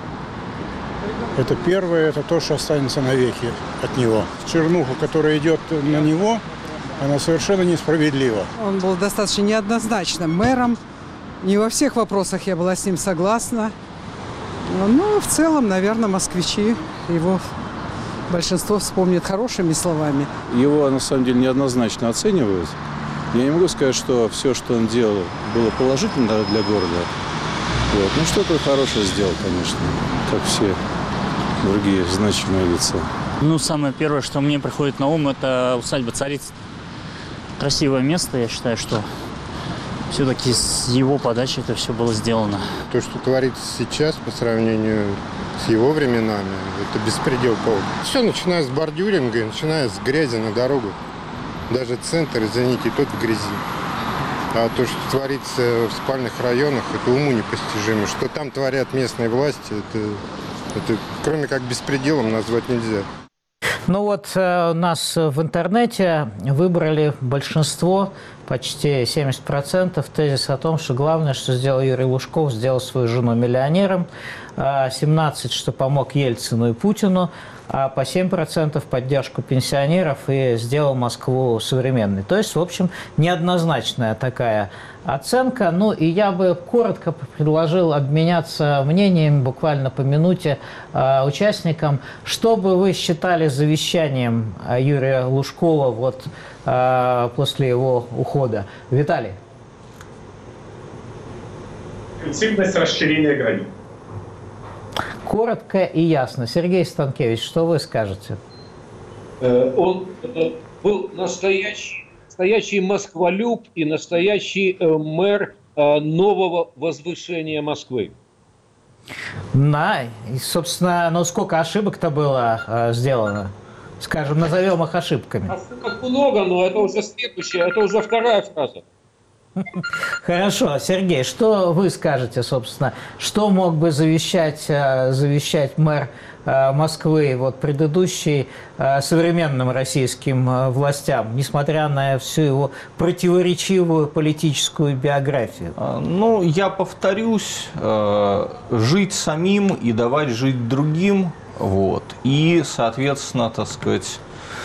Это первое, это то, что останется навеки от него. Чернуха, которая идет на него, она совершенно несправедлива. Он был достаточно неоднозначным мэром. Не во всех вопросах я была с ним согласна. Но в целом, наверное, москвичи его большинство вспомнит хорошими словами. Его, на самом деле, неоднозначно оценивают. Я не могу сказать, что все, что он делал, было положительно для города. Вот. Ну, что-то хорошее сделал, конечно, как все другие значимые лица. Ну, самое первое, что мне приходит на ум, это усадьба Царицы. Красивое место, я считаю, что все-таки с его подачи это все было сделано. То, что творится сейчас по сравнению с его временами, это беспредел полный. Все, начиная с бордюринга, начиная с грязи на дорогу. Даже центр, извините, тот в грязи. А то, что творится в спальных районах, это уму непостижимо. Что там творят местные власти, это, это кроме как беспределом назвать нельзя. Ну вот э, у нас в интернете выбрали большинство, почти семьдесят процентов, тезис о том, что главное, что сделал Юрий Лужков, сделал свою жену миллионером, семнадцать процентов, что помог Ельцину и Путину, а по семь процентов поддержку пенсионеров и сделал Москву современной. То есть, в общем, неоднозначная такая оценка. Ну и я бы коротко предложил обменяться мнениями буквально по минуте э, участникам. Что бы вы считали завещанием Юрия Лужкова вот, э, после его ухода? Виталий. Интенсивность расширения границ. Коротко и ясно. Сергей Станкевич, что вы скажете? Он был настоящий, настоящий москволюб и настоящий мэр нового возвышения Москвы. Да, и, собственно, ну сколько ошибок-то было э, сделано? Скажем, назовем их ошибками. Ошибок много, но это уже следующая, это уже вторая фраза. Хорошо. Сергей, что вы скажете, собственно? Что мог бы завещать, завещать мэр Москвы, вот, предыдущий, современным российским властям, несмотря на всю его противоречивую политическую биографию? Ну, я повторюсь, жить самим и давать жить другим, вот, и, соответственно, так сказать,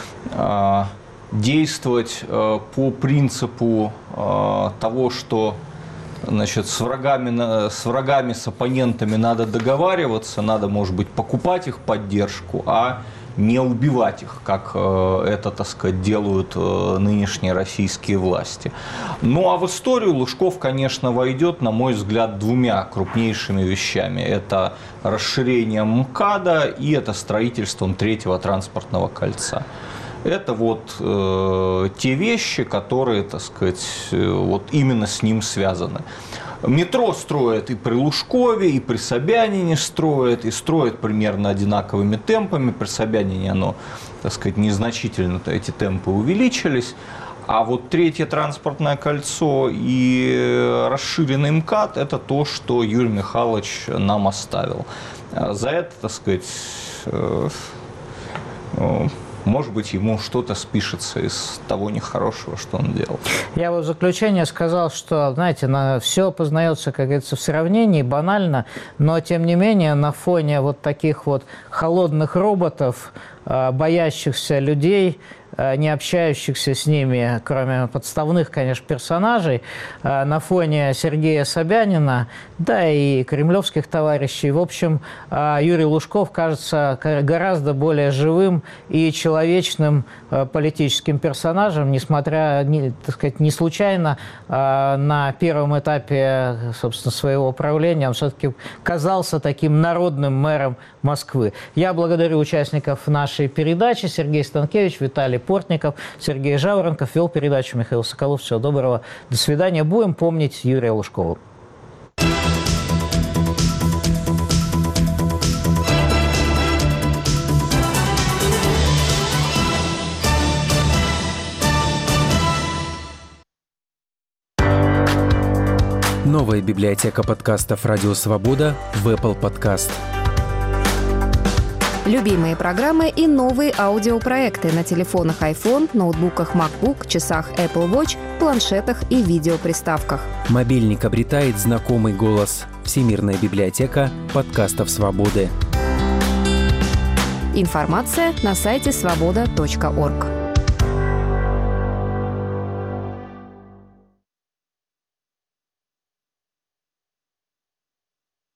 действовать э, по принципу э, того, что, значит, с врагами, с врагами, с оппонентами надо договариваться, надо, может быть, покупать их поддержку, а не убивать их, как э, это, так сказать, делают э, нынешние российские власти. Ну, а в историю Лужков, конечно, войдет, на мой взгляд, двумя крупнейшими вещами. Это расширением МКАДа и это строительством третьего транспортного кольца. Это вот э, те вещи, которые, так сказать, э, вот именно с ним связаны. Метро строят и при Лужкове, и при Собянине строят, и строят примерно одинаковыми темпами. При Собянине оно, так сказать, незначительно-то эти темпы увеличились. А вот третье транспортное кольцо и расширенный МКАД – это то, что Юрий Михайлович нам оставил. За это, так сказать, э, э, может быть, ему что-то спишется из того нехорошего, что он делал. Я бы в заключение сказал, что, знаете, на, все познается, как говорится, в сравнении, банально, но, тем не менее, на фоне вот таких вот холодных роботов, боящихся людей, не общающихся с ними, кроме подставных, конечно, персонажей, на фоне Сергея Собянина, да и кремлевских товарищей. В общем, Юрий Лужков кажется гораздо более живым и человечным политическим персонажем, несмотря, так сказать, не случайно на первом этапе, собственно, своего правления он все-таки казался таким народным мэром Москвы. Я благодарю участников нашей передачи. Сергей Станкевич, Виталий Портников, Сергей Жаворонков. Вел передачу Михаил Соколов. Всего доброго. До свидания. Будем помнить Юрия Лужкова. Новая библиотека подкастов «Радио Свобода» в Apple Podcast. Любимые программы и новые аудиопроекты на телефонах iPhone, ноутбуках MacBook, часах Apple Watch, планшетах и видеоприставках. Мобильник обретает знакомый голос. Всемирная библиотека подкастов «Свободы». Информация на сайте свобода точка орг.